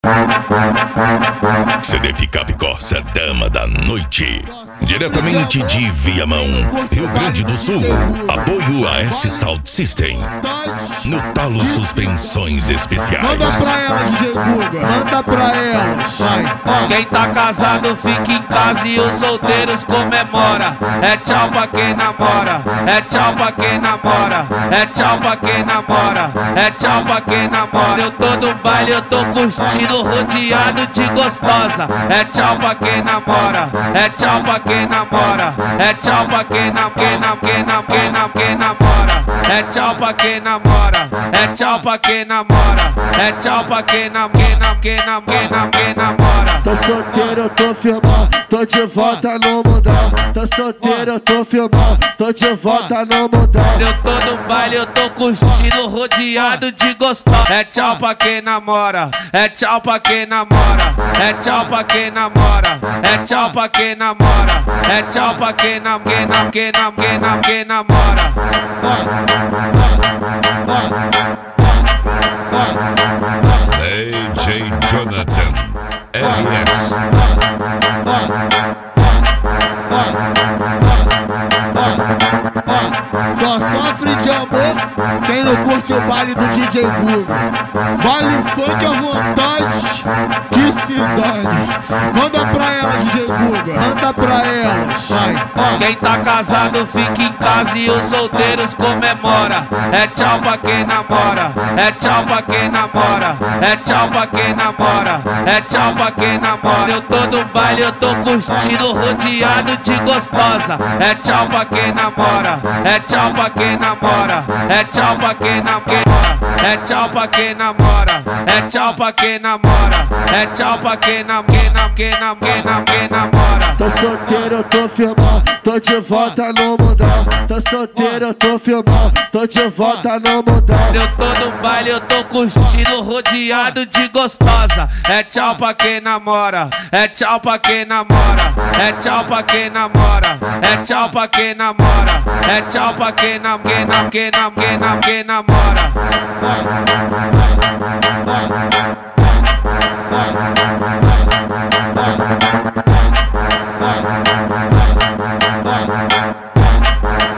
CD Picape Corsa, dama da noite. Diretamente de Viamão, Rio Grande do Sul. Apoio a S Sound System. No Talo Suspensões Especiais. Manda pra ela, DJ Guga. Manda pra ela. Vai. Quem tá casado fica em casa e os solteiros comemora. É tchau pra quem namora. É tchau pra quem namora. É tchau pra quem namora. É tchau pra quem namora. Eu tô no baile, eu tô curtindo, rodeado de gostosa. É tchau pra quem namora. É tchau pra quem namora. É tchau pra quem namora. É tchau pra quem namora. É tchau pra quem namora. É tchau pra quem namora. Tô solteiro, eu tô firmão, tô de volta no mundão. Tô solteiro, eu tô firmão, tô de volta no mundão. Eu tô no baile, eu tô curtindo, rodeado de gostosa. É tchau pra quem namora. É tchau pra quem namora. É tchau pra quem namora. É tchau pra quem namora. É tchau pra quem namora. DJ Jonathan RS. Só sofre de amor quem não curte o baile do DJ Guga. Baile funk à vontade, que se dane. Manda pra ela, DJ Guga. Manda pra ela. Vai. Quem tá casado fica em casa e os solteiros comemora. É tchau pra quem namora. É tchau pra quem namora. É tchau pra quem namora. É tchau pra quem namora. Eu tô no baile, eu tô curtindo, rodeado de gostosa. É tchau pra quem namora. É tchau pra quem namora. É tchau pra quem namora. É tchau pra quem namora. É tchau pra quem namora. É tchau pra quem namora. Tô solteiro, eu tô firmão, tô de volta no mundão. Tô solteiro, eu tô firmão, tô de volta no mundão. Eu tô no baile, eu tô curtindo, rodeado de gostosa. É tchau pra quem namora. É tchau pra quem namora. É tchau pra quem namora. É tchau pra quem namora. É tchau pra quem namora.